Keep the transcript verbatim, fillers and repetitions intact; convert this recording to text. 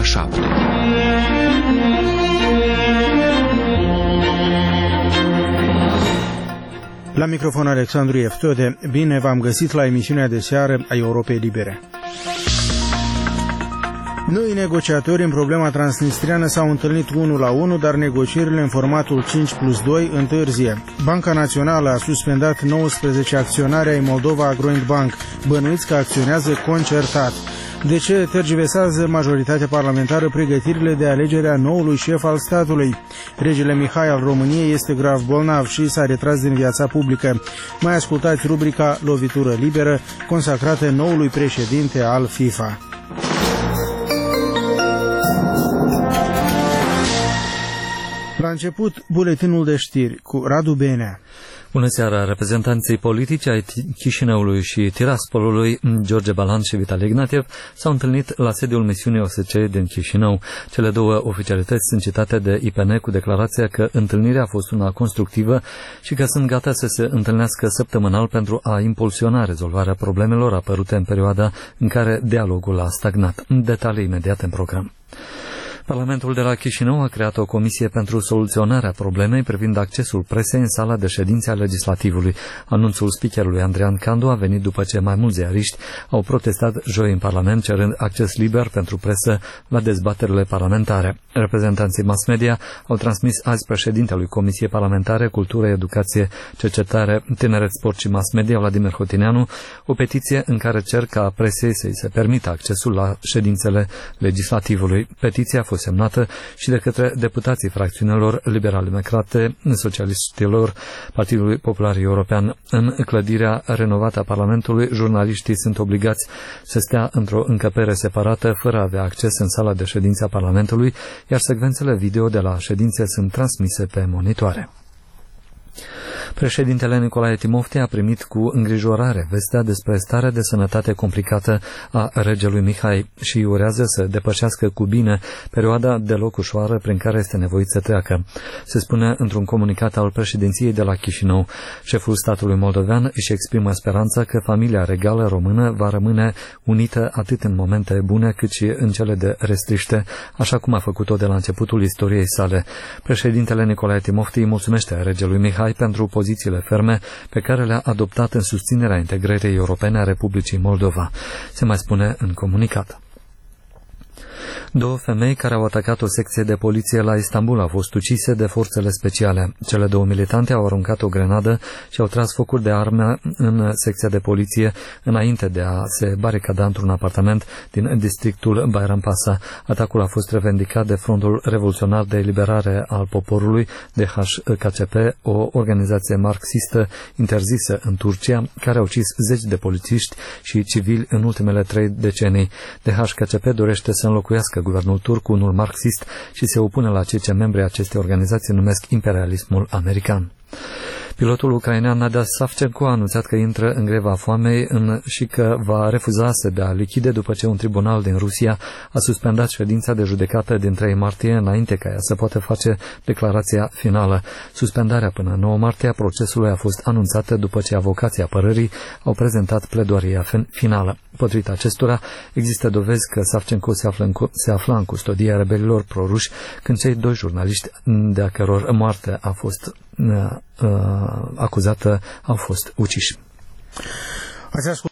șapte. La microfon Alexandru Eftode, bine v-am găsit la emisiunea de seară a Europei Libere. Noi negociatori în problema transnistriană s-au întâlnit unul la unul, dar negocierile în formatul cinci plus doi întârzie. Banca Națională a suspendat nouăsprezece acționari ai Moldova Agroint Bank, bănuiți că acționează concertat. De ce tergiversează majoritatea parlamentară pregătirile de alegere a noului șef al statului? Regele Mihai al României este grav bolnav și s-a retras din viața publică. Mai ascultați rubrica Lovitură Liberă, consacrată noului președinte al FIFA. La început, buletinul de știri cu Radu Benea. Bună seara! Reprezentanții politici ai Chișinăului și Tiraspolului, George Balan și Vitali Ignatiev, s-au întâlnit la sediul misiunii O S C E din Chișinău. Cele două oficialități sunt citate de I P N cu declarația că întâlnirea a fost una constructivă și că sunt gata să se întâlnească săptămânal pentru a impulsiona rezolvarea problemelor apărute în perioada în care dialogul a stagnat. Detalii imediat în program. Parlamentul de la Chișinău a creat o comisie pentru soluționarea problemei privind accesul presei în sala de ședințe a legislativului. Anunțul speakerului Andrian Candu a venit după ce mai mulți ziariști au protestat joi în Parlament cerând acces liber pentru presă la dezbaterile parlamentare. Reprezentanții mass media au transmis azi președintelui Comisiei Parlamentare Cultură, Educație, Cercetare, Tineret, Sport și Mass Media, Vladimir Hotineanu, o petiție în care cer ca presei să-i se permită accesul la ședințele legislativului. Petiția a fost semnată și de către deputații fracțiunilor liberal-democrate, socialiștilor, Partidului Popular European. În clădirea renovată a Parlamentului, jurnaliștii sunt obligați să stea într-o încăpere separată, fără a avea acces în sala de ședințe a Parlamentului, iar secvențele video de la ședințe sunt transmise pe monitoare. Președintele Nicolae Timofte a primit cu îngrijorare vestea despre starea de sănătate complicată a regelui Mihai și urează să depășească cu bine perioada deloc ușoară prin care este nevoit să treacă. Se spune într-un comunicat al președinției de la Chișinău. Șeful statului moldovean își exprimă speranța că familia regală română va rămâne unită atât în momente bune cât și în cele de restriște, așa cum a făcut-o de la începutul istoriei sale. Președintele Nicolae Timofte îi mulțumește regelui Mihai pentru pozițiile ferme pe care le-a adoptat în susținerea integrării europene a Republicii Moldova, se mai spune în comunicat. Două femei care au atacat o secție de poliție la Istanbul au fost ucise de forțele speciale. Cele două militante au aruncat o grenadă și au tras focuri de arme în secția de poliție înainte de a se baricada într-un apartament din districtul Bayrampaşa. Atacul a fost revendicat de Frontul Revoluționar de Eliberare al Poporului, D H K C P, o organizație marxistă interzisă în Turcia, care a ucis zeci de polițiști și civili în ultimele trei decenii. D H K C P dorește să înlocuiască guvernul turc cu unul marxist și se opune la ceea ce membrii acestei organizații numesc imperialismul american. Pilotul ucrainean Nadia Savchenko a anunțat că intră în greva foamei în, și că va refuza să dea lichide după ce un tribunal din Rusia a suspendat ședința de judecată din trei martie înainte ca ea să poată face declarația finală. Suspendarea până în nouă martie a procesului a fost anunțată după ce avocații apărării au prezentat pledoaria finală. Potrivit acestora, există dovezi că Savchenko se, află în, se afla în custodia rebelilor proruși când cei doi jurnaliști de-a căror moarte a fost uh, uh, acuzată au fost uciși.